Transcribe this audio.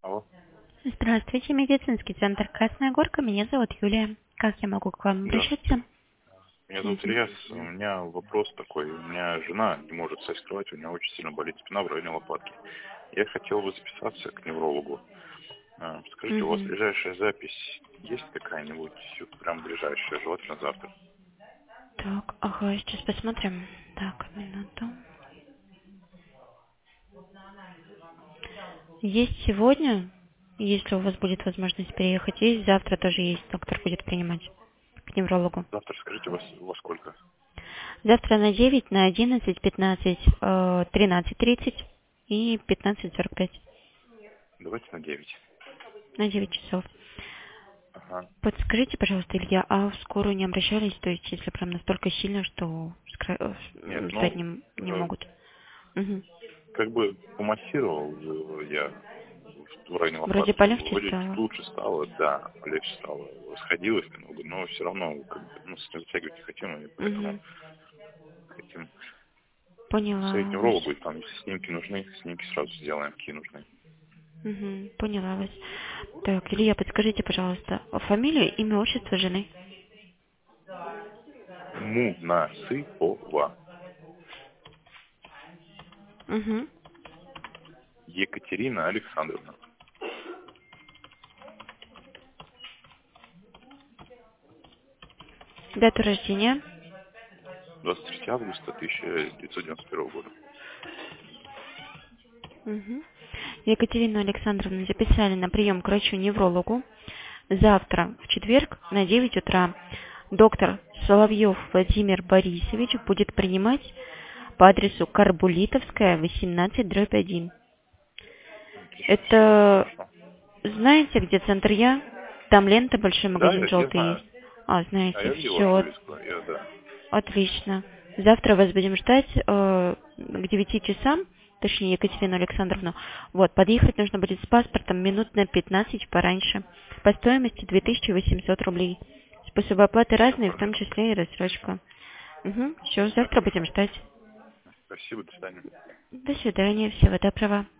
Алло. Здравствуйте, медицинский центр «Красная Горка». Меня зовут Юлия. Как я могу к вам Здравствуйте. обращаться? Меня зовут Мгм. Ильяс. У меня вопрос такой. У меня жена не может встать с кровати, у нее очень сильно болит спина в районе лопатки. Я хотел бы записаться к неврологу. Скажите, у вас Мгм. ближайшая запись есть какая-нибудь? Вот прям ближайшая, желательно завтра. Так, ага, сейчас посмотрим. Так, минуту. Есть сегодня, если у вас будет возможность переехать, есть завтра тоже есть, доктор будет принимать к неврологу. Завтра скажите, во сколько? Завтра на 9, на 11, 15, 13:30 и 15:45. Давайте на 9. На 9 часов. Ага. Подскажите, пожалуйста, Илья, а в скорую не обращались? То есть, если прям настолько сильно, что Нет, встать ну, не могут? Мгм. как бы помассировал я в районе Вроде лопатки. полегче Вроде чуть стало. лучше стало, да, полегче стало. Расходилось немного, но все равно, как бы, затягивать не хотим, и поэтому Мгм. хотим сходить к Поняла вас. неврологу, и там, если снимки нужны, снимки сразу сделаем, какие нужны. Мгм. Поняла вас. Так, Илья, подскажите, пожалуйста, фамилию, имя, отчество жены? Мунасыпова Угу. Екатерина Александровна. Дата рождения? 23 августа 1991 года. Угу. Екатерину Александровну записали на прием к врачу-неврологу. Завтра, в четверг, на 9 утра, доктор Соловьев Владимир Борисович будет принимать по адресу Карбулитовская, 18/1. Отлично, все, Это, хорошо. знаете, где центр Я? Там лента, большой Да, магазин я желтый знаю. есть. А, А знаете, я видел вашу все, вывеску, я, да. отлично. Завтра вас будем ждать к 9 часам, точнее Екатерину Александровну. Вот, подъехать нужно будет с паспортом минут на 15 пораньше. По стоимости 2800 рублей. Способы оплаты Все разные, в том понятно. числе и рассрочка. Угу, все, Все завтра будем хорошо. ждать. Спасибо, до свидания. До свидания, всего доброго.